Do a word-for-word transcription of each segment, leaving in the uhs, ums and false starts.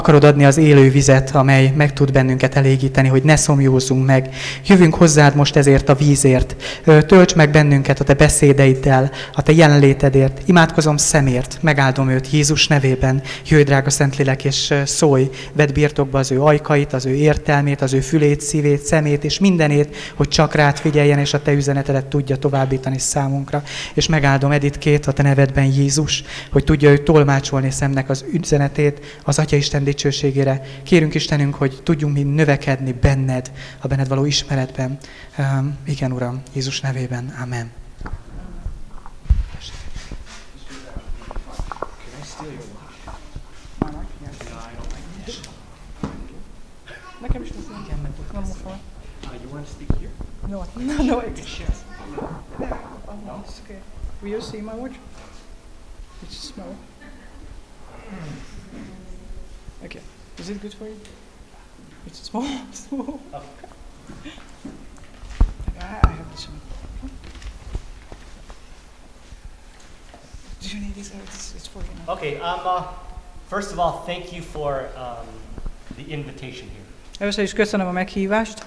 akarod adni az élő vizet, amely meg tud bennünket elégíteni, hogy ne szomjózzunk meg. Jövünk hozzád most ezért a vízért. Tölts meg bennünket a te beszédeiddel, a te jelenlétedért. Imádkozom szemért, megáldom őt Jézus nevében. Jöjj, drága Szentlélek, és szólj, vedd birtokba az ő ajkait, az ő értelmét, az ő fülét, szívét, szemét, és mindenét, hogy csak rád figyeljen, és a te üzenetedet tudja továbbítani számunkra. És megáldom Editkét a te nevedben, Jézus, hogy tudja ő tolmácsolni szemnek az üzenetét az Atya Isten dicsőségére. Kérünk Istenünk, hogy tudjunk mi növekedni benned, a benned való ismeretben. Um, igen, Uram, Jézus nevében. Amen. Nekem is nem kell menni. Nem most You want to speak here? No, no, no. It's No? okay. Will you see my watch? It's small. Okay. Is it good for you? It's small. Small. Oh. I, I have this one. Do you need this? It's, it's for you now. Okay. Um. Uh, first of all, thank you for um, the invitation here. Először is köszönöm a meghívást.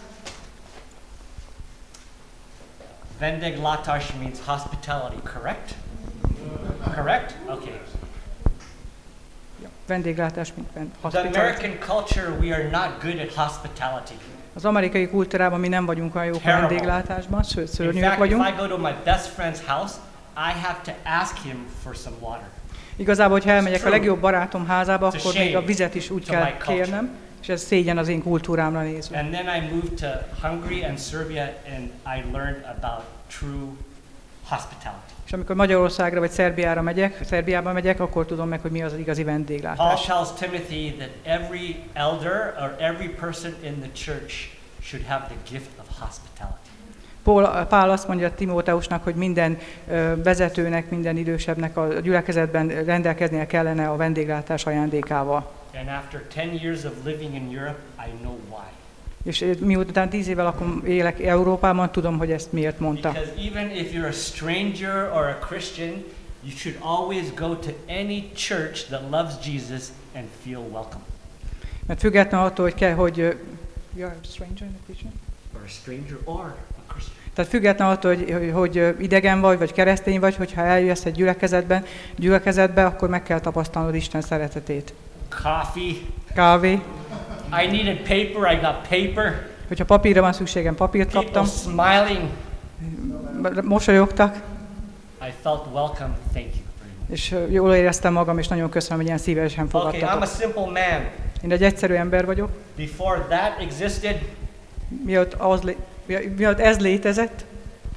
Vendéglátás means hospitality, correct? Correct? Okay. Vendéglátás, mint The hospitality. American culture, we are not good at hospitality. Az amerikai kultúrában mi nem vagyunk olyan jók a Terrible. vendéglátásban, sőt, In szörnyűek fact, if vagyunk. I go to my best friend's house, I have to ask him for some water. Igazából, hogyha elmegyek It's a true. legjobb barátom házába, It's a akkor shame még a vizet is úgy to kell my culture. kérnem, és ez szégyen az én kultúrámra nézve. And then I moved to Hungary and Serbia, and I learned about true hospitality. És amikor Magyarországra vagy Szerbiára megyek, Szerbiába megyek, akkor tudom meg, hogy mi az az igazi Paul vendéglátás. tells Timothy that every elder or every person in the church should have the gift of hospitality. Paul, Pál azt mondja Timóteusnak, hogy minden ö, vezetőnek, minden idősebbnek a gyülekezetben rendelkeznie kellene a vendéglátás ajándékával. And after ten years of living in Europe, I know why. És miután tíz éve lakom, élek Európában, tudom, hogy ezt miért mondta. Because even if you're a stranger or a Christian, you should always go to any church that loves Jesus and feel welcome. Mert függetlenül attól, hogy kell, hogy you're a stranger in the Christian? Or a stranger or a Christian. Tehát függetlenül attól, hogy, hogy, hogy idegen vagy, vagy keresztény vagy, hogyha eljössz egy gyülekezetben, gyülekezetbe, akkor meg kell tapasztalnod Isten szeretetét. Coffee. Kávé. I needed paper, I got paper. Hogyha papírra van szükségem, papírt People kaptam. smiling. Mosolyogtak, I felt welcome. Thank you very much. és jól éreztem magam, és nagyon köszönöm, hogy ilyen szívesen Okay, I'm a fogadtatok. simple man. Én egy egyszerű ember vagyok. Before that existed, Miatt, az lé, miatt ez létezett,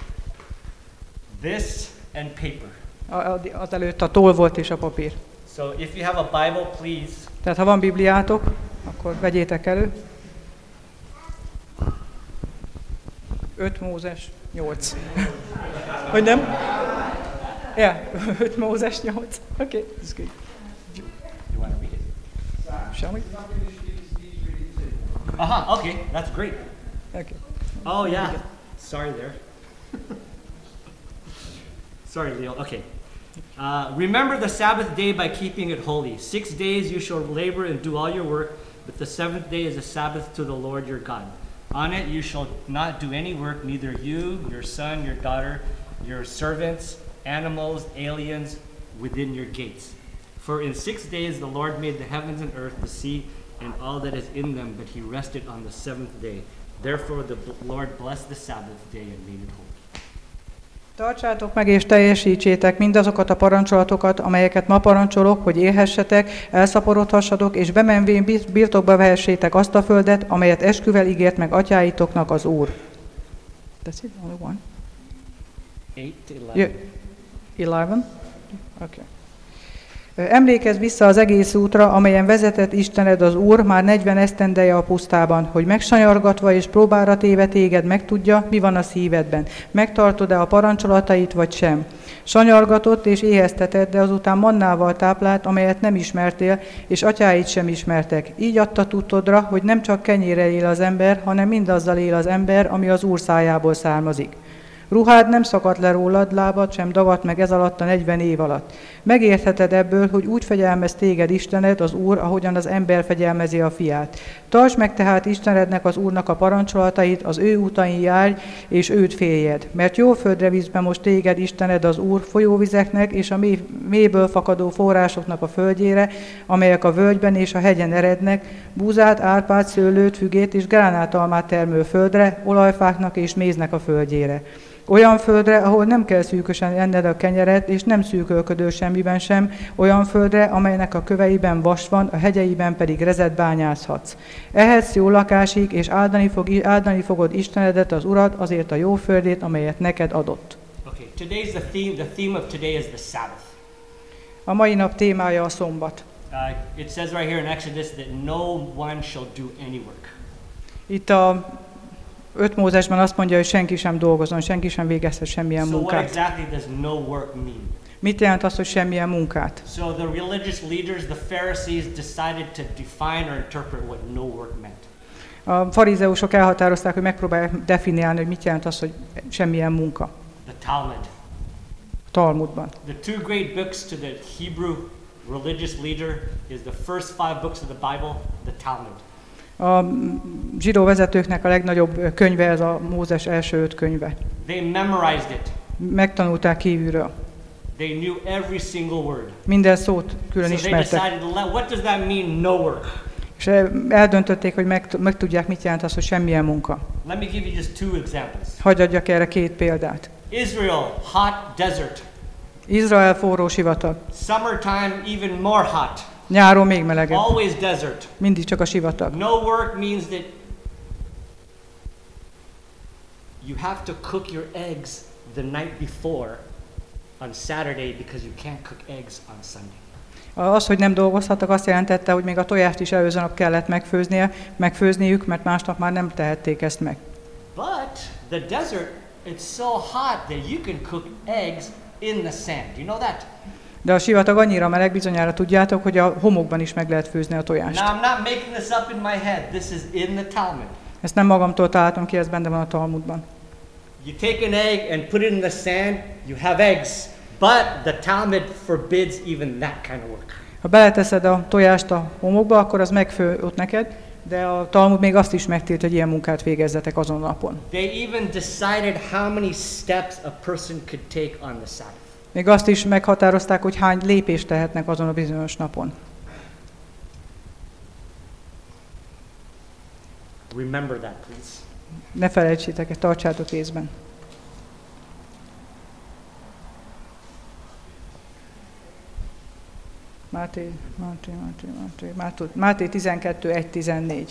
this and paper. a- az előtt a toll volt és a papír. So if you have a Bible, please. Tehát ha van Bibliátok, akkor vegyétek elő. öt Mózes nyolc. Hogy nem? Yeah, öt Mózes nyolc. Okay, that's good. You want to read it? Shall we? Aha, okay, that's great. Okay. Oh yeah. Sorry there. Sorry, Leo. Okay. Uh, remember the Sabbath day by keeping it holy. Six days you shall labor and do all your work, but the seventh day is a Sabbath to the Lord your God. On it you shall not do any work, neither you, your son, your daughter, your servants, animals, aliens within your gates. For in six days the Lord made the heavens and earth, the sea, and all that is in them, but he rested on the seventh day. Therefore the Lord blessed the Sabbath day and made it holy. Tartsátok meg és teljesítsétek mindazokat a parancsolatokat, amelyeket ma parancsolok, hogy élhessetek, elszaporodhassatok, és bemenvén birtokba vehessétek azt a földet, amelyet esküvel ígért meg atyáitoknak az Úr. That's it? Only one? Eight to eleven. Yeah. Eleven? Okay. Emlékezz vissza az egész útra, amelyen vezetett Istened az Úr már negyven esztendeje a pusztában, hogy megsanyargatva és próbára téve téged megtudja, mi van a szívedben. Megtartod-e a parancsolatait, vagy sem? Sanyargatott és éheztetett, de azután mannával táplált, amelyet nem ismertél, és atyáid sem ismertek. Így adta tudtodra, hogy nem csak kenyérrel él az ember, hanem mindazzal él az ember, ami az Úr szájából származik. Ruhád nem szakadt le rólad, lábad sem dagadt meg ez alatt a negyven év alatt. Megértheted ebből, hogy úgy fegyelmez téged Istened, az Úr, ahogyan az ember fegyelmezi a fiát. Tartsd meg tehát Istenednek, az Úrnak a parancsolatait, az ő útain járj, és őt féljed. Mert jó földre víz be most téged Istened, az Úr, folyóvizeknek és a mély, mélyből fakadó forrásoknak a földjére, amelyek a völgyben és a hegyen erednek, búzát, árpát, szőlőt, fügét és gránátalmát termő földre, olajfáknak és méznek a földjére. Olyan földre, ahol nem kell szűkösen enned a kenyeret, és nem szűkölködő semmiben sem, olyan földre, amelynek a köveiben vas van, a hegyeiben pedig rezet bányászhatsz. Ehetsz jó lakásig, és áldani, fog, áldani fogod Istenedet, az Urat, azért a jó földét, amelyet neked adott. Okay, today's the theme. The theme of today is the Sabbath. A mai nap témája a szombat. Uh, it says right here in Exodus that no one shall do any work. Itt a öt Mózesben azt mondja, hogy senki sem dolgozzon, senki sem végezhet semmilyen So what munkát. exactly does no work mean? Mit jelent az, hogy semmilyen munkát? So the religious leaders, the Pharisees, decided to define or interpret what no work meant. A farizeusok elhatározták, hogy megpróbálják definiálni, hogy mit jelent az, hogy semmilyen munka. The Talmud. A Talmudban. The two great books to the Hebrew religious leader is the first five books of the Bible, the Talmud. A zsidó vezetőknek a legnagyobb könyve ez a Mózes első öt könyve. They memorized it. Megtanulták kívülről. They knew every single word. Minden szót külön So they ismertek. decided, what does that mean, no work? És eldöntötték, hogy meg, meg tudják, mit jelent az, hogy semmilyen munka. Let me give you just two examples. Hadd adjak erre két példát. Israel, hot desert. Izrael forró sivatag. Summertime, even more hot. Nyáron még melegebb. Always desert. Mindig csak a sivatag. No work means that you have to cook your eggs the night before on Saturday because you can't cook eggs on Sunday. Az, hogy nem dolgozhattak, azt jelentette, hogy még a tojást is előző nap kellett megfőznie, megfőzniük, mert másnap már nem tehették ezt meg. But the desert, it's so hot that you can cook eggs in the sand. You know that? De a sivatag annyira meleg, bizonyára tudjátok, hogy a homokban is meg lehet főzni a tojást. Now I'm not making this up in my head. This is in the Talmud. Ezt nem magamtól találtam ki, ez benne van a Talmudban. You take an egg and put it in the sand, you have eggs. But the Talmud forbids even that kind of work. Ha beleteszed a tojást a homokba, akkor az megfő ott neked, de a Talmud még azt is megtilt, hogy ilyen munkát végezzetek azon a napon. They even decided how many steps a person could take on the Sabbath. Még azt is meghatározták, hogy hány lépést tehetnek azon a bizonyos napon. Remember that, please. Ne felejtsétek, ezt tartsátok észben. Máté, Máté, Máté, Máté, Máté, Máté tizenkettő, egy tizennégy.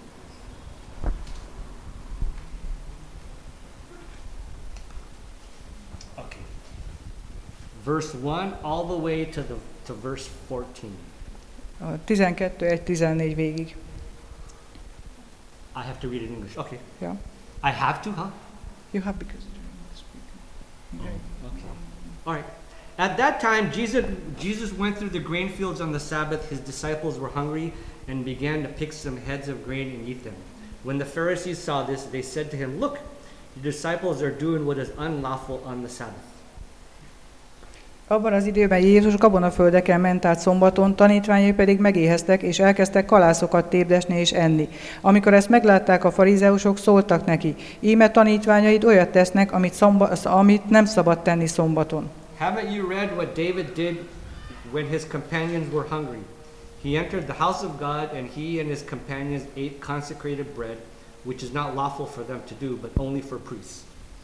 Okay. Verse one all the way to the to verse fourteen. A tizenkettő, egy tizennégy végig. I have to read it in English. Okay. Yeah. I have to, huh? You have because Okay. All right. At that time, Jesus, Jesus went through the grain fields on the Sabbath. His disciples were hungry and began to pick some heads of grain and eat them. When the Pharisees saw this, they said to him, "Look, your disciples are doing what is unlawful on the Sabbath." Abban az időben Jézus gabonaföldeken ment át szombaton, tanítványai pedig megéheztek, és elkezdtek kalászokat tépdesni és enni. Amikor ezt meglátták a farizeusok, szóltak neki, íme tanítványaid olyat tesznek, amit, szomba, amit nem szabad tenni szombaton. Haven't you read what David did when his companions were hungry? He entered the house of God, and he and his companions ate consecrated bread, which is not lawful for them to do, but only for priests.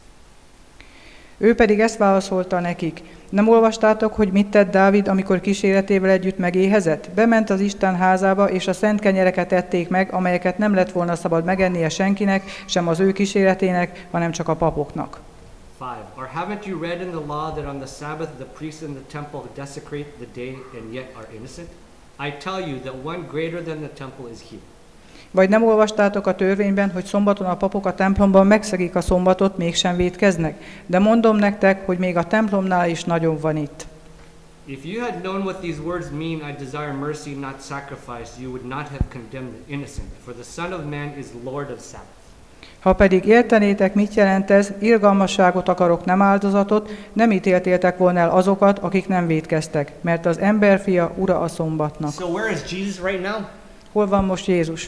Ő pedig ezt válaszolta nekik. Nem olvastátok, hogy mit tett Dávid, amikor kíséretével együtt megéhezett? Bement az Isten házába, és a szent kenyereket ették meg, amelyeket nem lett volna szabad megennie senkinek, sem az ő kíséretének, hanem csak a papoknak. Five. Or haven't you read in the law that on the Sabbath the priests in the temple desecrate the day and yet are innocent? I tell you that one greater than the temple is here. Vagy nem olvastátok a törvényben, hogy szombaton a papok a templomban megszegik a szombatot, mégsem vétkeznek? De mondom nektek, hogy még a templomnál is nagyon van itt. If you had known what these words mean, I desire mercy, not sacrifice, you would not have condemned the innocent, for the Son of Man is Lord of Sabbath. Ha pedig értenétek, mit jelent ez, irgalmasságot akarok, nem áldozatot, nem ítéltétek volna el azokat, akik nem vétkeztek, mert az emberfia ura a szombatnak. So where is Jesus right now? Hol van most Jézus?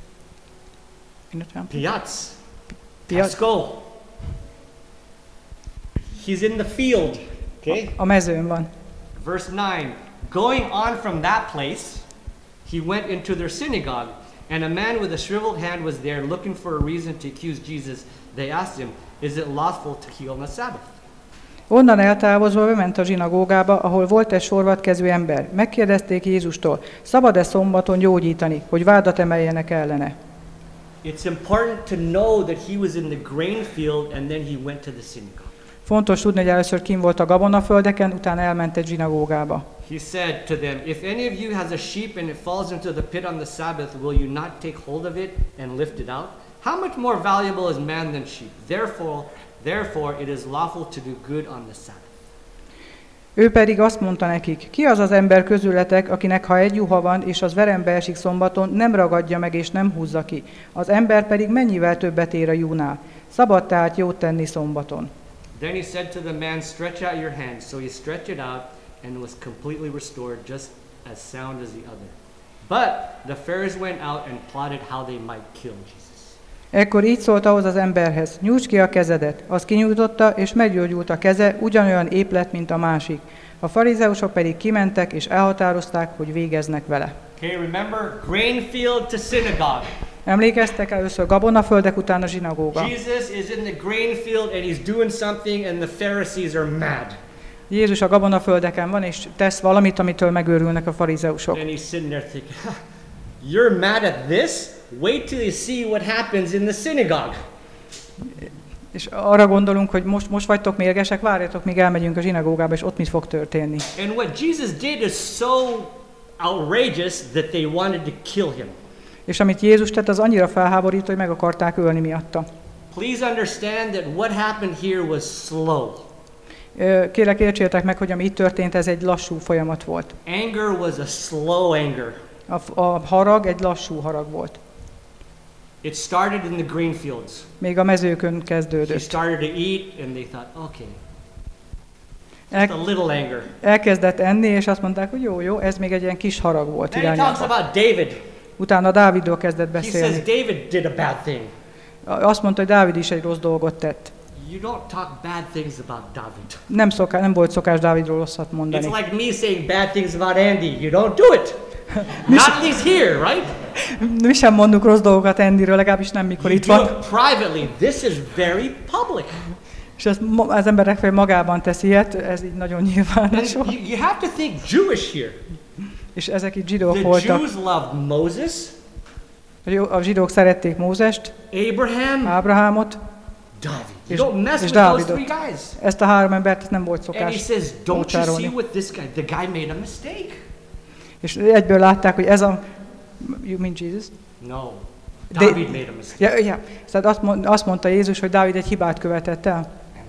Piaz. Piaz. Tesco. He's in the field. Okay? A mezőn van. Verse nine. Going on from that place, he went into their synagogue, and a man with a shriveled hand was there looking for a reason to accuse Jesus. They asked him, is it lawful to heal on the Sabbath? Onnan eltávozva bement a zsinagógába, ahol volt egy sorvadkezű ember. Megkérdezték Jézustól, szabad-e szombaton gyógyítani, hogy vádat emeljenek ellene? It's important to know that he was in the grain field and then he went to the synagogue. Fontos tudni, hogy először kim volt a gabonaföldeken, utána elment egy zsinagógába. He said to them, if any of you has a sheep and it falls into the pit on the Sabbath, will you not take hold of it and lift it out? How much more valuable is man than sheep? Therefore, therefore it is lawful to do good on the Sabbath. Ő pedig azt mondta nekik, ki az az ember közületek, akinek ha egy juha van, és az verembe esik szombaton, nem ragadja meg és nem húzza ki. Az ember pedig mennyivel többet ér a júnál. Szabad tehát jót tenni szombaton. Then he said to the man, stretch out your hand. So he stretched it out, and it was completely restored, just as sound as the other. But the Pharisees went out and plotted how they might kill Jesus. Ekkor így szólt ahhoz az emberhez, nyújtsd ki a kezedet. Az kinyújtotta, és meggyógyult a keze, ugyanolyan ép lett, mint a másik. A farizeusok pedig kimentek, és elhatározták, hogy végeznek vele. Okay, remember, grain field to synagogue. Emlékeztek először gabonaföldek, után a zsinagóga. Jesus is in the grain field and he's doing something and the Pharisees are mad. Jézus a gabonaföldeken van, és tesz valamit, amitől megőrülnek a farizeusok. And he's sitting there thinking, you're mad at this? Wait till you see what happens in the synagogue. És arra gondolunk, hogy most, most vagytok mérgesek, várjatok, míg elmegyünk a zsinagógába, és ott mit fog történni. And what Jesus did is so outrageous that they wanted to kill him. És amit Jézus tett, az annyira felháborító, hogy meg akarták ölni miatta. Please understand that what happened here was slow. Kérlek, értsétek meg, hogy ami itt történt, ez egy lassú folyamat volt. Anger was a slow anger. A, a harag egy lassú harag volt. It started in the grain fields. Még a mezőkön He kezdődött. started to eat and they thought, okay, El, just a little anger. elkezdett enni, és azt mondták, hogy jó, jó, ez még egy ilyen kis harag volt Then he talks irányába. about David. Utána Dávidról kezdett He says beszélni. David did a bad thing. Azt mondta, hogy Dávid is egy rossz dolgot tett. You don't talk bad things about David. Nem, szoká, nem volt szokás Dávidról rosszat mondani. It's like me saying bad things about Andy. You don't do it. Not he's here, right? Mi sem mondunk rossz dolgokat Andyről, legalábbis nem mikor You itt do van. it privately. This is very public. És ezt ma- az emberek fel magában teszi ilyet, ez így nagyon nyilvános. And you, you have to think Jewish here. És ezek itt zsidók The voltak. Jews loved Moses, A jó- A zsidók szerették Mózest, Abraham, Ábrahámot, David. és, You don't mess és with those Dávidot. three guys. Ezt a három embert nem volt And he szokás says, don't you mócsárolni. see what this guy, the guy made a mistake. És egyből látták, hogy ez a... You mean Jesus? No, They- David made a mistake. Ja, ja. Tehát azt, mond, azt mondta Jézus, hogy Dávid egy hibát követett el.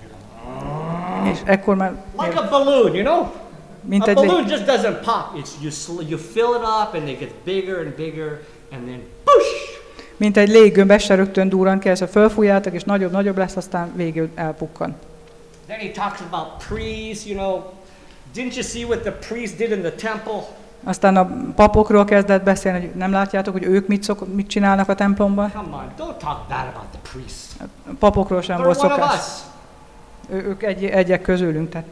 És ekkor már... Like a balloon, you know? Mint A egy lé... balloon just doesn't pop. It's you, sl- you fill it up and it gets bigger and bigger and then push. Mint egy léggömb, ez se rögtön durran kell, szóval fölfújjátok, és nagyobb-nagyobb lesz, aztán végül elpukkan. Then he talks about priests, you know. Didn't you see what the priests did in the temple? Aztán a papokról kezdett beszélni, hogy nem látjátok, hogy ők mit, szok, mit csinálnak a templomban? Come on, don't talk bad about the priests. A papokról sem They're volt one of szokás. us. Ő, ők egy, egyek közülünk, tehát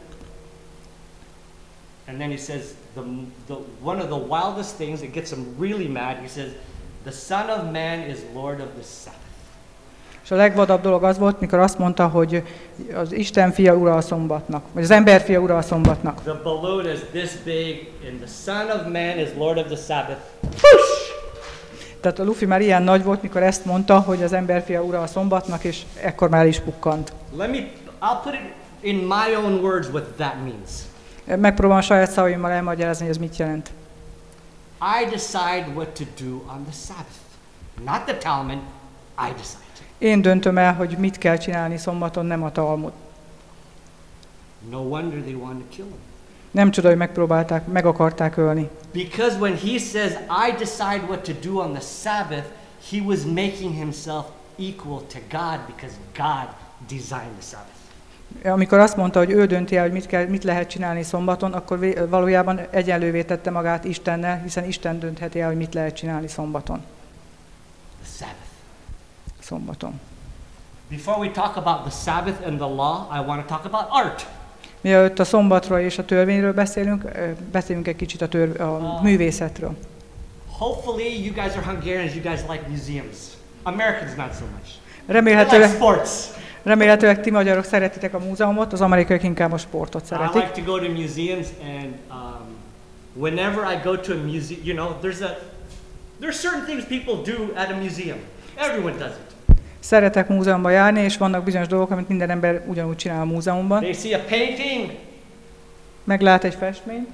And then he says the, the one of the wildest things that gets him really mad. He says, "The Son of Man is Lord of the Sabbath." és a legvadabb dolog az volt, mikor azt mondta, hogy az Isten fia ura a szombatnak, vagy az ember fia ura a szombatnak. The balloon is this big, and the Son of Man is Lord of the Sabbath. Push! Tehát a lufi már ilyen nagy volt, mikor ezt mondta, hogy az ember fia ura a szombatnak, és ekkor már is pukkant. Let me. I'll put it in my own words what that means. Megpróbálom a saját szavaimmal elmagyarázni, hogy ez mit jelent. I decide what to do on the Sabbath, not the Talmud. I decide. Én döntöm el, hogy mit kell csinálni szombaton, nem a Talmud. No wonder they want to kill him. Nem csoda, hogy megpróbálták, meg akarták ölni. Because when he says, I decide what to do on the Sabbath, he was making himself equal to God because God designed the Sabbath. Amikor azt mondta, hogy ő dönti el, hogy mit, kell, mit lehet csinálni szombaton, akkor vé- valójában egyenlővé tette magát Istennel, hiszen Isten döntheti el, hogy mit lehet csinálni szombaton. The Sabbath. Szombaton. Before we talk about the Sabbath and the law, I want to talk about art. Mielőtt a szombatról és a törvényről beszélünk, ö, beszélünk egy kicsit a, tör- a művészetről. Hopefully you guys are Hungarians, you guys like museums. Americans not so much. They like Remélhetőleg, sports. remélhetőleg ti magyarok szeretitek a múzeumot, az amerikaiak inkább a sportot I szeretik. like to go to museums, and um, whenever I go to a museum, you know, there's a there's certain things people do at a museum. Everyone does it. Szeretek múzeumba járni, és vannak bizonyos dolgok, amit minden ember ugyanúgy csinál a múzeumban. They see a painting. Meglát egy festményt.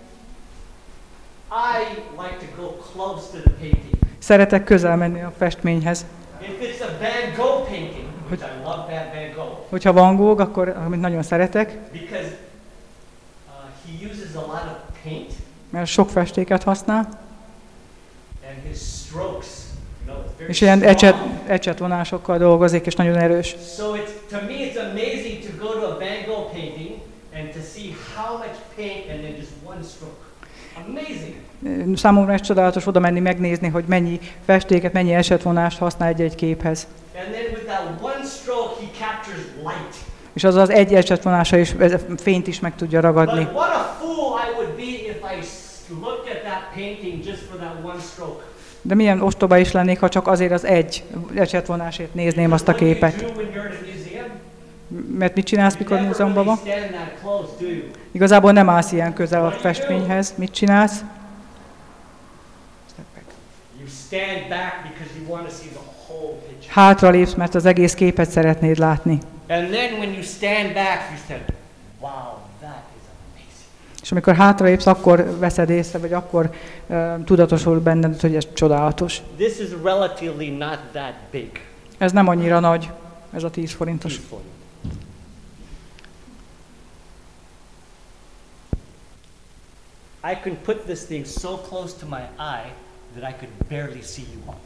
I like to go close to the painting. Szeretek közel menni a festményhez. If it's a Van Gogh painting, which I love that Van Gogh, Hogyha Van Gogh, akkor amit nagyon szeretek, because uh, he uses a lot of paint, mert sok festéket használ, and his strokes, you know, it's very és ilyen ecset, strong. ecsetvonásokkal dolgozik, és nagyon erős. So it's, to me it's amazing to go to a Van Gogh painting and to see how much paint and then just one stroke. Amazing. Számomra ez csodálatos oda menni, megnézni, hogy mennyi festéket, mennyi esetvonást használ egy-egy képhez. And then with that one stroke he captures light. És az az egy esetvonása is fényt is meg tudja ragadni. But what a fool I would be if I s- looked at that painting just for that one stroke. De milyen ostoba is lennék, ha csak azért az egy esetvonásért nézném azt a What do you képet. do when you're in a museum? Mert mit csinálsz, You mikor never múzeumban really van? stand that close, do you? Igazából nem állsz ilyen közel a festményhez. Mit csinálsz? You stand back because you want to see the whole picture. Hátralépsz, mert az egész képet szeretnéd látni. And then when you stand back, you said, wow, that is amazing. És amikor hátralépsz, akkor veszed észre, vagy akkor uh, tudatosul benned, hogy ez csodálatos. This is relatively not that big. Ez nem annyira nagy, ez a tíz forintos. Peaceful. I can put this thing so close to my eye that I could barely see you all.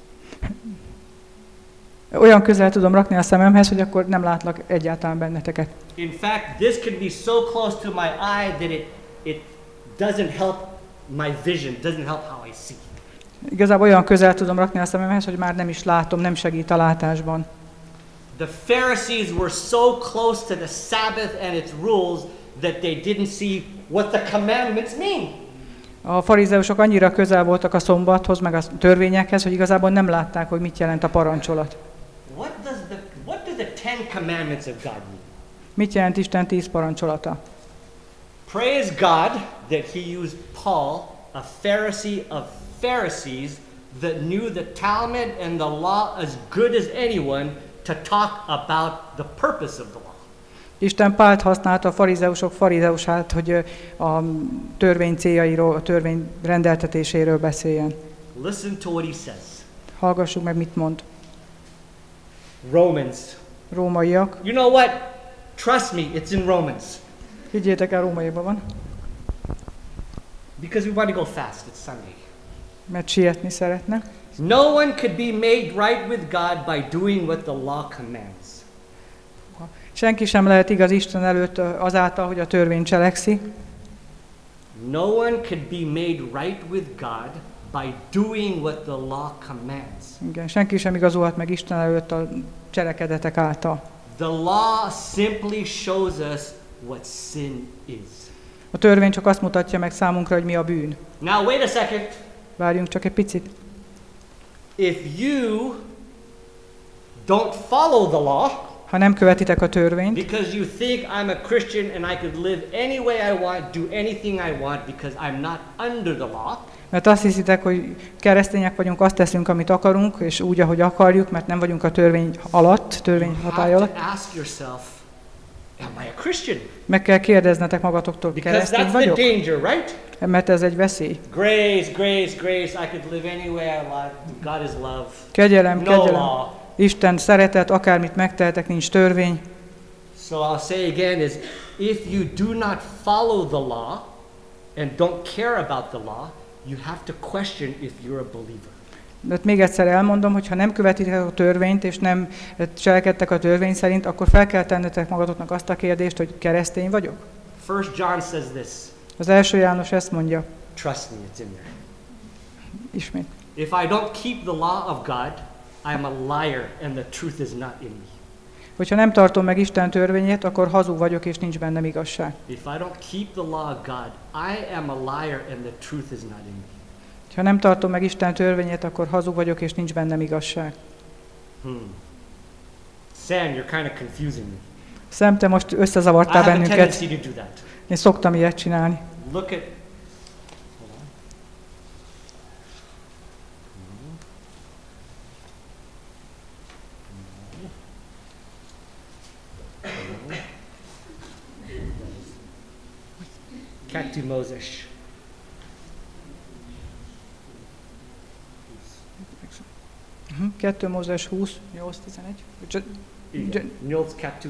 Olyan közel tudom rakni a szememhez, hogy akkor nem látlak egyáltalán benneteket. In fact, this can be so close to my eye that it, it doesn't help my vision, doesn't help how I see. Igazából olyan közel tudom rakni a szememhez, hogy már nem is látom, nem segít a látásban. The Pharisees were so close to the Sabbath and its rules that they didn't see what the commandments mean. A farizeusok annyira közel voltak a szombathoz, meg a törvényekhez, hogy igazából nem látták, hogy mit jelent a parancsolat. What does the what do the Ten Commandments of God mean? Mit jelent Isten tíz parancsolata? Praise God that he used Paul, a Pharisee of Pharisees, that knew the Talmud and the law as good as anyone to talk about the purpose of the law. Isten Pált használta a farizeusok farizeusát, hogy ö, a törvény céljairól, a törvény rendeltetéséről beszéljen. Listen to what he says. Hallgassuk meg, mit mond. Romans. Rómaiak. You know what? Trust me, it's in Romans. Higgyétek el, Rómaiakban van, Because we want to go fast. It's Sunday. mert sietni szeretne. No one could be made right with God by doing what the law commands. Senki sem lehet igaz Isten előtt ö, azáltal, hogy a törvény cselekszi. No one could be made right with God by doing what the law commands. Igen, senki sem igazolhat meg Isten előtt a cselekedetek által. The law simply shows us what sin is. A törvény csak azt mutatja meg számunkra, hogy mi a bűn. Now wait a second. Várjunk csak egy picit. If you don't follow the law Ha nem követitek a törvényt, because you think I'm a Christian and I could live any way I want, do anything I want because I'm not under the law, mert azt hiszitek, hogy keresztények vagyunk, azt teszünk, amit akarunk, és úgy, ahogy akarjuk, mert nem vagyunk a törvény alatt, törvény you hatály have alatt, to ask yourself, am I a Christian? meg kell kérdeznetek magatoktól, Because keresztény that's the vagyok? danger, right? Mert ez egy veszély. Grace, grace, grace, I could live any way I want. God is love. Kegyelem, No kegyelem. law. Isten szeretet, akármit megtehetek, nincs törvény. So I'll say again is, if you do not follow the law and don't care about the law, you have to question if you're a believer. De még egyszer elmondom, hogy ha nem követitek a törvényt, és nem cselekedtek a törvény szerint, akkor fel kell tennetek magatoknak azt a kérdést, hogy keresztény vagyok? First John says this. Az első János ezt mondja. Trust me, it's in there. Ismét. If I don't keep the law of God, I am a liar and the truth is not in me. Hogyha nem tartom meg Isten törvényét, akkor hazug vagyok, és nincs bennem igazság. If I don't keep the law of God, I am a liar and the truth is not in me. Ha nem tartom meg Isten törvényét, akkor hazug vagyok, és nincs bennem igazság. Hmm. Sam, you're kind of confusing me. Szem, te most I összezavartál have a bennünket. tendency to do that. Én szoktam ilyet csinálni. Look at. Hold on. Kettő Mózes. Uh-huh. kettő Mózes húsz, nyolc tizenegy. Csak- Igen. Nyolc kettő.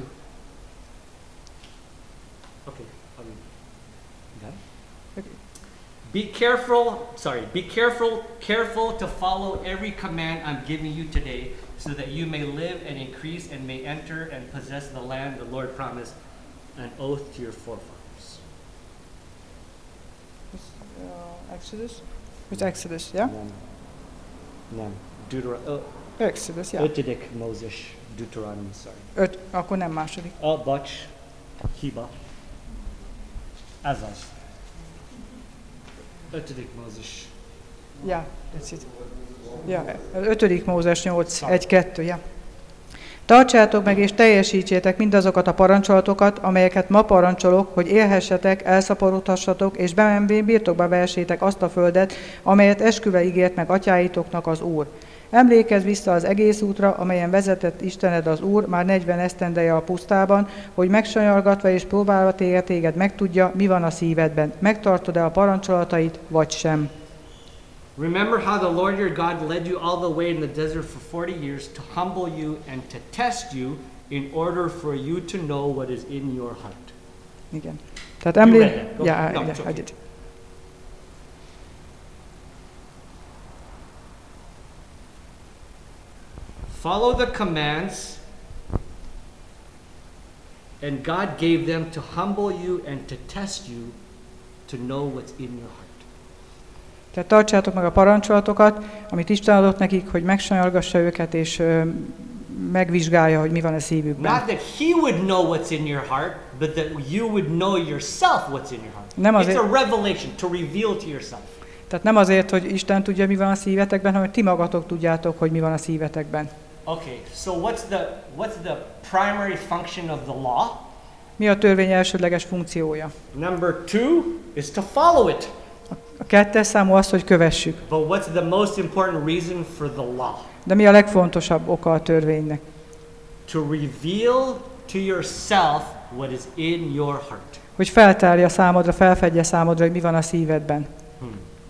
Okay. Um, done? Okay. Be careful, sorry, be careful, careful to follow every command I'm giving you today, so that you may live and increase and may enter and possess the land the Lord promised, an oath to your forefathers. Uh, Exodus? It's Exodus, yeah? Nem. Nem. Deuteronomy. Oh, Exodus, yeah. ötödik Mózes, Deuteronomy, sorry. Öt, akkor nem második. Oh, bocs. Hiba. Ez az. Ötödik Mózes. Yeah, that's it. Yeah, ötödik Mózes nyolc, egy kettő, yeah. Tartsátok meg és teljesítsétek mindazokat a parancsolatokat, amelyeket ma parancsolok, hogy élhessetek, elszaporodhassatok, és bemenvén birtokba vehessétek azt a földet, amelyet esküve ígért meg atyáitoknak az Úr. Emlékezz vissza az egész útra, amelyen vezetett Istened az Úr már negyven esztendeje a pusztában, hogy megsanyargatva és próbálva téged, téged megtudja, mi van a szívedben. Megtartod-e a parancsolatait, vagy sem. Remember how the Lord your God led you all the way in the desert for forty years to humble you and to test you in order for you to know what is in your heart. Igen. Tehát You emlé... read that. Go- Yeah, no, yeah, it's I okay. did. Follow the commands, and God gave them to humble you and to test you to know what's in your heart. Tehát tartsátok meg a parancsolatokat, amit Isten adott nekik, hogy megsanyargassa őket, és ö, megvizsgálja, hogy mi van a szívükben. Not that He would know what's in your heart, but that you would know yourself what's in your heart. Nem It's azért- a revelation to reveal to yourself. Tehát nem azért, hogy Isten tudja, mi van a szívetekben, hanem hogy ti magatok tudjátok, hogy mi van a szívetekben. Okay, so what's the what's the primary function of the law? Mi a törvény elsődleges funkciója? Number two is to follow it. A kettes számú az, hogy kövessük. But what's the most important reason for the law? De mi a legfontosabb oka a törvénynek? To reveal to yourself what is in your heart. Hogy feltárja számodra, felfedje számodra, hogy mi van a szívedben. Hmm.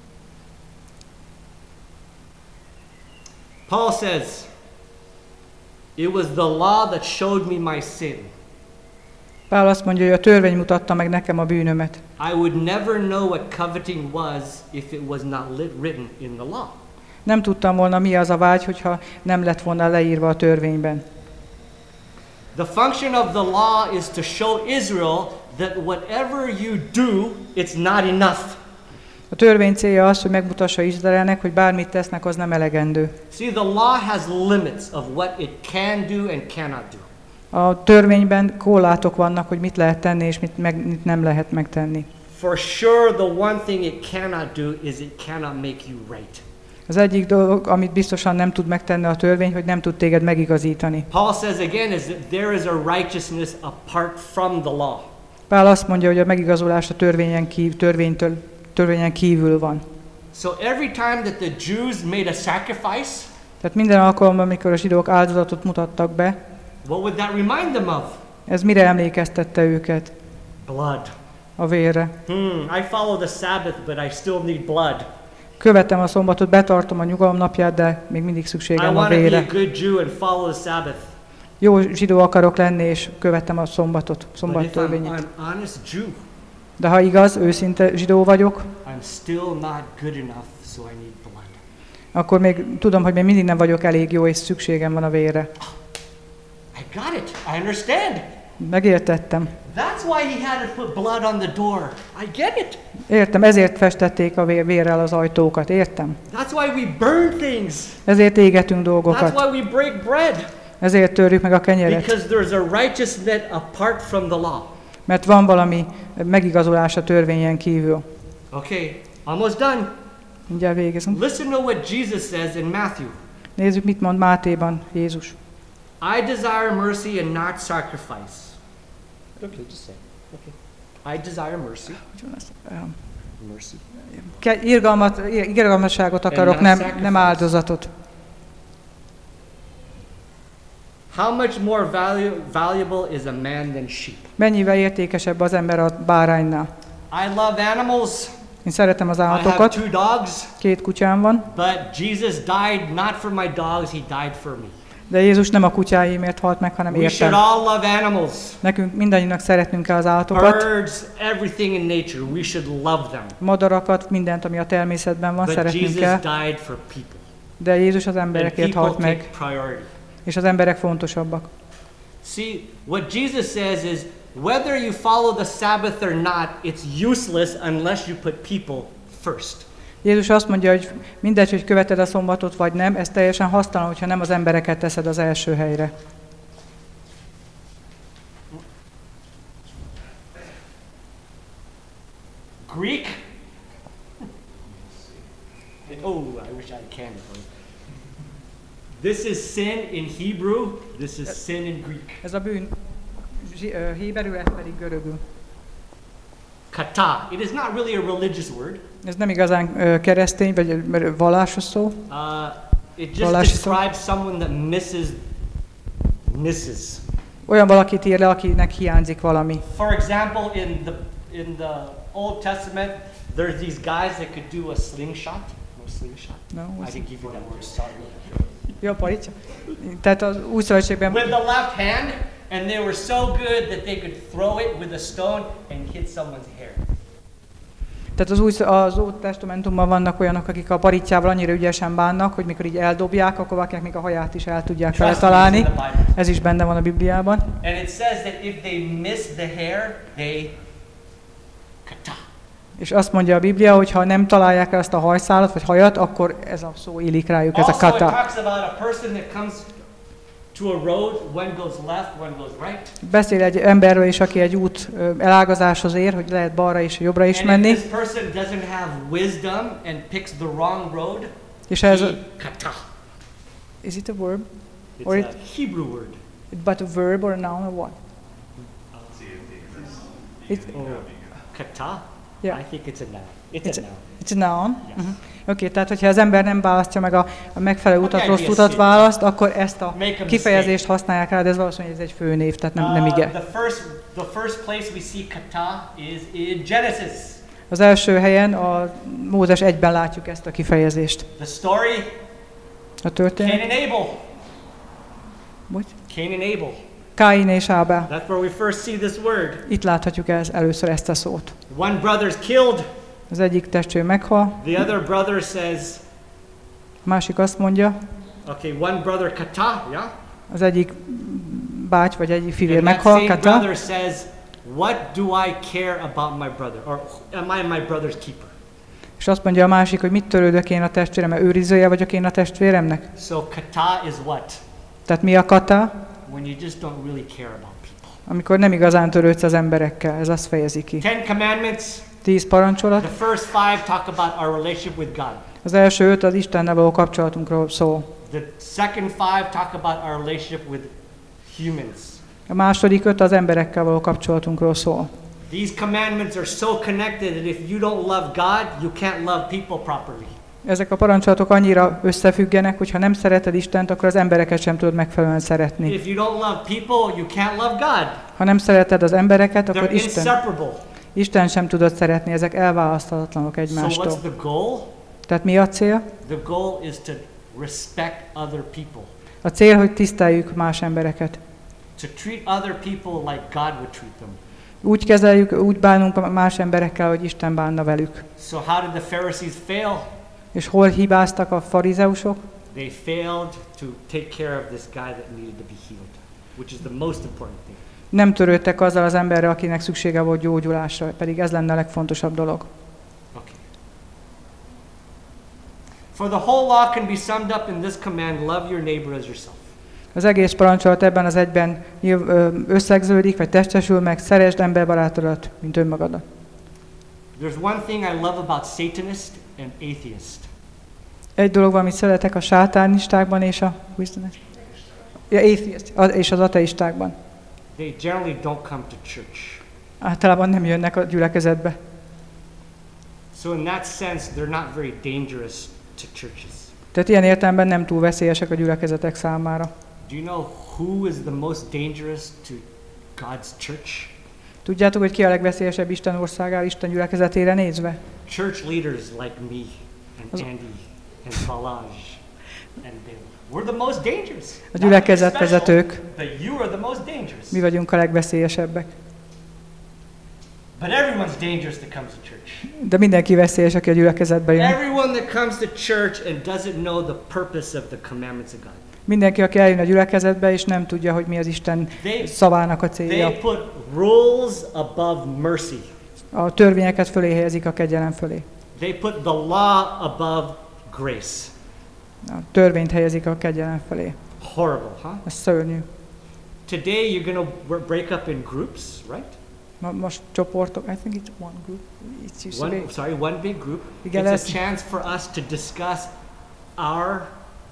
Paul says, it was the law that showed me my sin. Pál azt mondja, hogy a törvény mutatta meg nekem a bűnömet. I would never know what coveting was if it was not lit, written in the law. Nem tudtam volna, mi az a vágy, hogyha nem lett volna leírva a törvényben. The function of the law is to show Israel that whatever you do, it's not enough. A törvény célja az, hogy megmutassa Izraelnek, hogy bármit tesznek, az nem elegendő. See, the law has limits of what it can do and cannot do. A törvényben korlátok vannak, hogy mit lehet tenni, és mit, meg, mit nem lehet megtenni. For sure, the one thing it cannot do is it cannot make you right. Az egyik dolog, amit biztosan nem tud megtenni a törvény, hogy nem tud téged megigazítani. Paul says again is that there is a righteousness apart from the law. Pál azt mondja, hogy a megigazulás a törvényen, kív, törvénytől, törvényen kívül van. So every time that the Jews made a sacrifice, Tehát minden alkalommal, amikor a zsidók áldozatot mutattak be, what would that remind them of? ez mire emlékeztette őket? Blood. A vérre. Hmm, I follow the Sabbath, but I still need blood. Követem a szombatot, betartom a nyugalom napját, de még mindig I szükségem a want to be a vére. good Jew and follow the Sabbath. Jó zsidó akarok lenni, és követem a szombatot, But szombat if I'm törvényét. an honest Jew, De ha igaz, őszinte zsidó vagyok, I'm still not good enough, so I need blood. akkor még tudom, hogy még mindig nem vagyok elég jó, és szükségem van a vérre. I got it. I understand. Megértettem. That's why he had to put blood on the door. I get it. Értem, ezért festették a vér, vérrel az ajtókat, értem. That's why we burn things. Ezért égetünk That's dolgokat. why we break bread. Ezért törjük meg a kenyeret. Because there's a righteousness apart from the law. Mert van valami megigazolás a törvényen kívül. Okay, almost done. Mindjárt végezünk. Listen to what Jesus says in Matthew. Nézzük, mit mond Mátéban Jézus. I desire mercy and not sacrifice. Okay, just say. Okay. I desire mercy. Mercy. Ke- Irgalmat, irgalmasságot akarok, nem, nem áldozatot. How much more valu- valuable is a man than sheep? Mennyivel értékesebb az ember a báránynál? I love animals. Én szeretem az I have állatokat, two dogs, két kutyám van, but Jesus died not for my dogs, he died for me. de Jézus nem a kutyáimért halt meg, hanem We should értem. all love animals. Nekünk mindannyiunak szeretnünk kell az állatokat, Birds, everything in nature, we should love them. madarakat, mindent, ami a természetben van, But szeretnünk Jesus kell, died for people. de Jézus az And emberekért people halt meg, take priority. és az emberek fontosabbak. See, what Jesus says is, whether you follow the Sabbath or not, it's useless unless you put people first. Jézus azt mondja, hogy mindegy, hogy követed a szombatot vagy nem, ez teljesen hasztalan, hogyha nem az embereket teszed az első helyre. Greek? Oh, I wish I had candy. This is sin in Hebrew, this is sin in Greek. Ez a bűn zsi- ö, héberül, ez pedig görögül. Kata. It is not really a religious word. Ez nem igazán ö, keresztény, vagy ö, vallásos szó. Uh, it just Vallási szó. describes someone that misses, misses. Olyan valakit ír le, akinek hiányzik valami. For example, in the in the Old Testament, there's these guys that could do a slingshot. No slingshot. No, I what's can give you that word. Sorry. Jó, paritja. Tehát az új szövetségben With the left hand, and they were so good that they could throw it with a stone and hit someone's hair. Tehát az új, az Ót Testamentumban vannak olyanok, akik a paritjával annyira ügyesen bánnak, hogy mikor így eldobják, akkor valakinek még a haját is el tudják vele Trust me, it's találni. in the Bible. Ez is benne van a Bibliában. And it says that if they miss the hair, they kata. És azt mondja a Biblia, hogy ha nem találják el ezt a hajszálat, vagy hajat, akkor ez a szó illik rájuk, ez a Also, it kata. talks about a person that comes to a road, one goes left, one goes right. Beszél egy emberről is, aki egy út ö, elágazáshoz ér, hogy lehet balra és jobbra is And menni. if this person doesn't have wisdom and picks the wrong road, És ez, he kata. is it a verb? It's Or a it- Hebrew word. But a verb or a noun or what? It, Oh, kata? Yeah. I think it's a noun. It's, It's a a- noun. it's a noun. Yes. Uh-huh. Oké, okay, tehát hogyha az ember nem választja meg a, a megfelelő utat, Okay, rossz yes, utat yes. választ, akkor ezt a Make a mistake. kifejezést használják rá, de ez valószínűleg ez egy főnév, tehát nem, nem Uh, ige. the first, the first place we see kata is in Genesis. Az első helyen a Mózes egyben látjuk ezt a kifejezést. The story, A Cain történet. and Abel. What? Cain and Abel. Káin és Ábel. That's where we first see this word. Itt láthatjuk ez, először ezt a szót. One brother's killed. Az egyik testvér meghal, The other brother says, a másik azt mondja, okay, one brother kata, yeah? az egyik báty vagy egyik fivér And that meghal, same kata, brother says, what do I care about my brother? Or am I my brother's keeper? és azt mondja a másik, hogy mit törődök én a testvérem, őrizője vagyok én a testvéremnek. So kata is what? Tehát mi a kata? When you just don't really care about people. Amikor nem igazán törődsz az emberekkel, ez azt fejezi ki. Ten commandments. Tíz parancsolat. The first five talk about our relationship with God. Az első öt az Istennel való kapcsolatunkról szól. The second five talk about our relationship with humans. A második öt az emberekkel való kapcsolatunkról szól. These commandments are so connected that if you don't love God, you can't love people properly. Ezek a parancsolatok annyira összefüggenek, hogy ha nem szereted Istent, akkor az embereket sem tudod megfelelően szeretni. If you don't love people, you can't love God. Ha nem szereted az embereket, akkor They're Isten, inseparable. Isten sem tudod szeretni, ezek elválaszthatatlanok So what's egymástól. the goal? Tehát mi a cél? The goal is to respect other people. A cél, hogy tiszteljük más embereket. To treat other people like God would treat them. Úgy kezeljük, úgy bánunk más emberekkel, hogy Isten bánna velük. So how did the Pharisees fail? És hol hibáztak a farizeusok? They failed to take care of this guy that needed to be healed, which is the most important thing. Nem törődtek azzal az emberre, akinek szüksége volt gyógyulásra, pedig ez lenne a legfontosabb dolog. Okay. For the whole law can be summed up in this command, love your neighbor as yourself. Az egész parancsolat ebben az egyben összegződik, vagy testesül meg, szeresd emberbarátodat, mint önmagadat. There's one thing I love about Satanist and atheist. Egy dolog, amit szeretek a sátánistákban és a ja, atheist, és az ateistákban. They generally don't come to church. Általában nem jönnek a gyülekezetbe. So in that sense, they're not very dangerous to churches. Tehát ilyen értelemben nem túl veszélyesek a gyülekezetek számára. Do you know who is the most dangerous to God's church? Tudjátok, hogy ki a legveszélyesebb Isten országára, Isten gyülekezetére nézve? Church leaders like me and Andy and Balaj and Bill. We're the most dangerous. A gyülekezetvezetők. But you are the most dangerous. Mi vagyunk a legveszélyesebbek. But everyone's dangerous that comes to church. De mindenki veszélyes, aki a gyülekezetbe jön. Everyone that comes to church and doesn't know the purpose of the commandments of God. Mindenki, aki eljön a gyülekezetbe, és nem tudja, hogy mi az Isten They, szavának a célja. they put rules above mercy. A törvényeket fölé helyezik a kegyelem fölé. They put the law above grace. A törvényt helyezik a kegyelem fölé. Horrible, huh? Ez szörnyű. Today you're going to break up in groups, right? Ma, most csoportok, I think it's one group. It's used to One, be. sorry, one big group. Igen, It's lesz. a chance for us to discuss our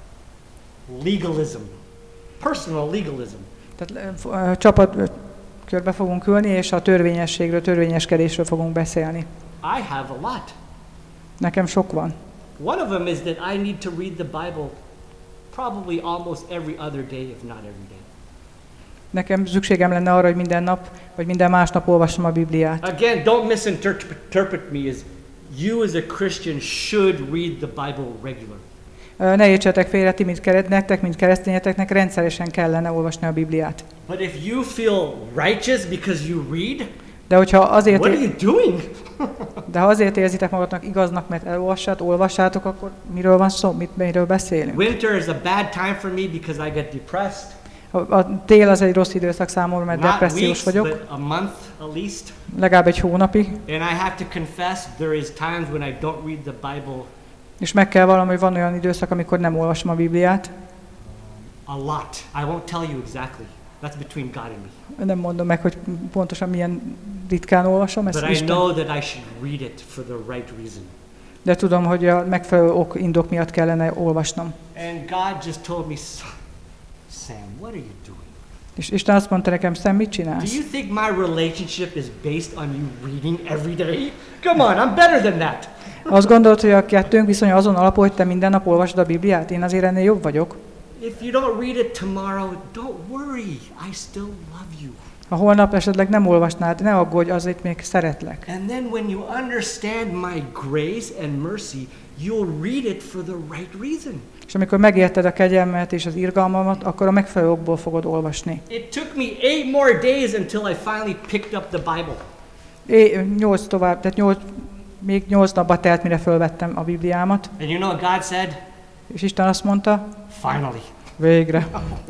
legalism, personal legalism. Tehát ö, csapat ö, körbe fogunk ülni, és a törvényességről, törvényeskedésről fogunk beszélni. I have a lot. Nekem sok van. One of them is that I need to read the Bible probably almost every other day, if not every day. Nekem szükségem lenne arra, hogy minden nap, vagy minden másnap olvassam a Bibliát. Again, don't misinterpret me as you as a Christian should read the Bible regular. Ö, Ne értsetek félre, ti, mint keret, nektek, mint keresztényeteknek rendszeresen kellene olvasni a Bibliát. But if you feel righteous because you read, De hogyha azért, what are you doing? de ha azért érzitek magatnak igaznak, mert elolvassát, olvassátok, akkor miről van szó, mit, miről beszélünk? Winter is a bad time for me because I get depressed. A, a tél az egy rossz időszak számomra, mert Not depressziós weeks, vagyok, but a month at least. legalább egy hónapig, And I have to confess there is times when I don't read the Bible és meg kell vallanom, hogy van olyan időszak, amikor nem olvasom a Bibliát. a lot. I won't tell you exactly. That's between God and me. Nem mondom meg, hogy pontosan milyen ritkán olvasom, ezt But I Isten. know that I should read it for the right reason. De tudom, hogy a megfelelő ok, indok miatt kellene olvasnom. And God just told me, Sam, what are you doing? És Isten azt mondta nekem, Sam, mit Do csinálsz? you think my relationship is based on you reading every day? Come on, I'm better than that. Azt gondolod, hogy a kettőnk viszonya azon alapul, hogy te minden nap olvasod a Bibliát? Én azért ennél jobb vagyok. If you don't read it tomorrow, don't worry. I still love you. Ha holnap esetleg nem olvasnád, ne aggódj, azért még szeretlek. And then when you understand my grace and mercy, you'll read it for the right reason. És amikor megérted a kegyelmet és az irgalmamat, akkor a megfelelő okból fogod olvasni. It took me eight more days until I finally picked up the Bible. É, nyolc tovább, tehát nyolc, még nyolc napba telt, mire fölvettem a Bibliámat, And you know what God said? és Isten azt mondta, Finally. végre.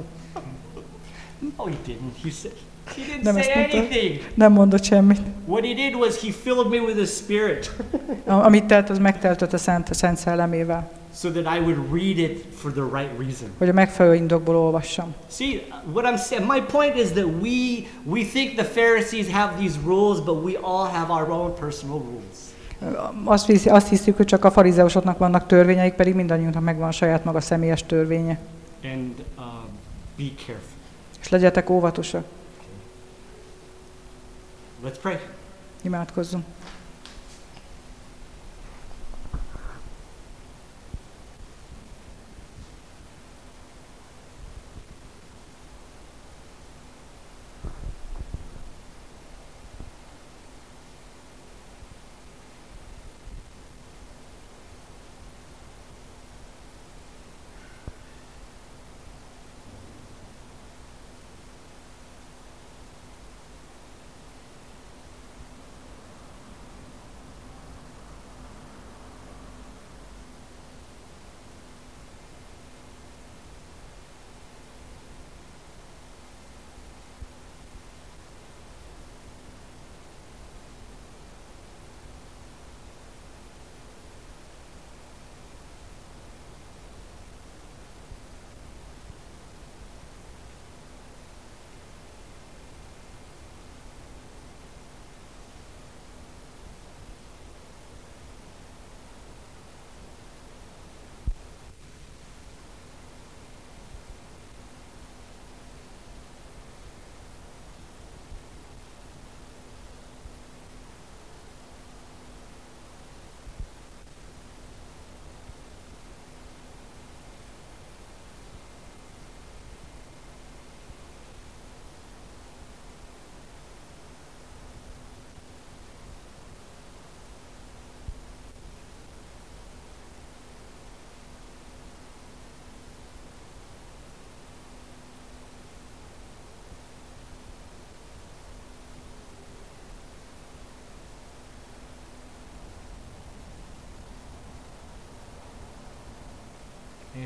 No, he didn't. He said he didn't Nem say ezt mondta. anything. Nem mondott semmit. What he did was he filled me with his spirit A- Amit tett, az megteltött a Szent, a Szent Szellemével, so that I would read it for the right reason. hogy a megfelelő indokból olvassam. See, what I'm saying, my point is that we we think the Pharisees have these rules, but we all have our own personal rules. Azt, hiszi, azt hiszük, hogy csak a farizeusoknak vannak törvényeik, pedig mindannyiunknak megvan a saját maga személyes törvénye. And uh, be careful. És legyetek óvatosak. Let's pray. Imádkozzunk.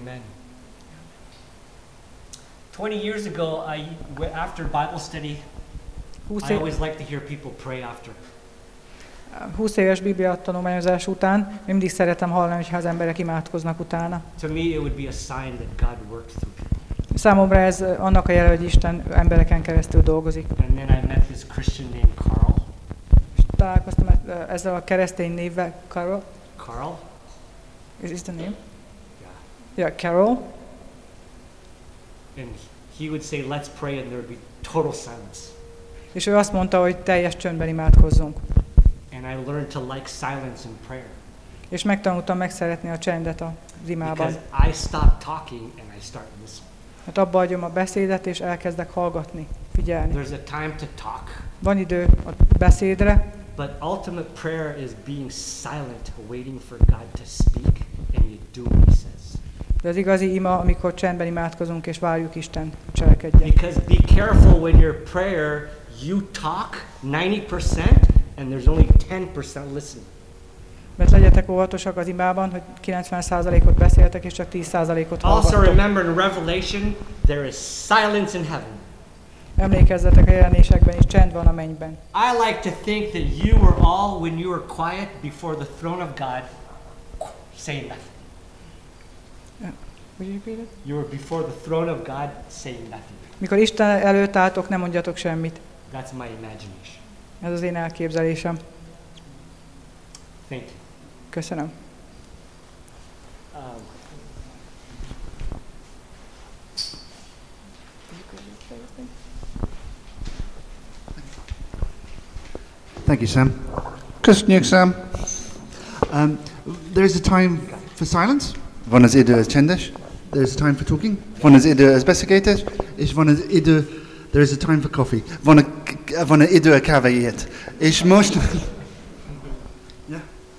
Amen. Twenty years ago, I after Bible study, húsz, I év, always like to hear people pray after. húsz éves Biblia tanulmányozás után mindig szeretem hallani, hogyha az emberek imádkoznak utána. To me, it would be a sign that God worked through people. Számomra ez annak a jele, hogy Isten embereken keresztül dolgozik. And then I met this Christian named Carl. És találkoztam e- ezzel a keresztény névvel, Carol. Carl? Is this the name? Yeah. Yeah, Carol. And he would say, let's pray, and there would be total silence. És ő azt mondta, hogy teljes csöndben imádkozzunk. And I learned to like silence in prayer. És megtanultam megszeretni a csendet az imában. Because I stop talking and I start listening. Hát abba hagyom a beszédet, és elkezdek hallgatni, figyelni. There's a time to talk, Van idő a beszédre, but ultimate prayer is being silent, waiting for God to speak, and you do what he says. de az igazi ima, amikor csendben imádkozunk, és várjuk Isten cselekedjen. Because be careful when your prayer, you talk ninety percent and there's only ten percent listening. Mert legyetek óvatosak az imában, hogy kilencven százalékot beszéltek, és csak tíz százalékot Also hallgattok. remember in Revelation, there is silence in heaven. Emlékezzetek a jelenésekben is, csend van a mennyben. I like to think that you were all, when you were quiet before the throne of God, saying nothing. Would you repeat it? You were before the throne of God saying nothing. Mikor Isten előtt álltok, nem mondjatok semmit. That's my imagination. Ez az én elképzelésem. Thank you. Köszönöm. Um, Thank you, Sam. Köszönjük, Sam. Um, there is a time for silence. Van az idő az csendes. There is a time for talking. Van az idő az beszélgetés. És van az idő, there is a time for coffee. Van, a, van az idő a kávéért. És most... yeah.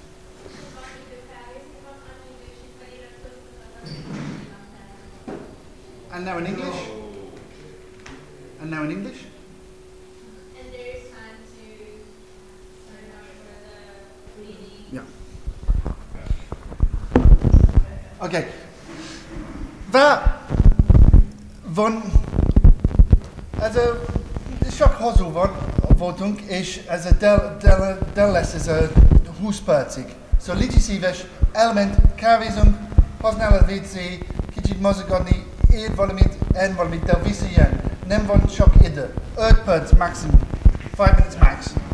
And now in English. And now in English. And there is time to sign up for the meeting. Yeah. Okay. Waar van, ez a sok hazú van, voltunk, és ez a del, del, del lesz ez a húsz percig. Szóval légy szíves, elment, kávézunk, használ a vé cé, kicsit mozgatni, ér valamit, en valamit, de visszajön. Nem van sok idő. öt perc maximum. five minutes max.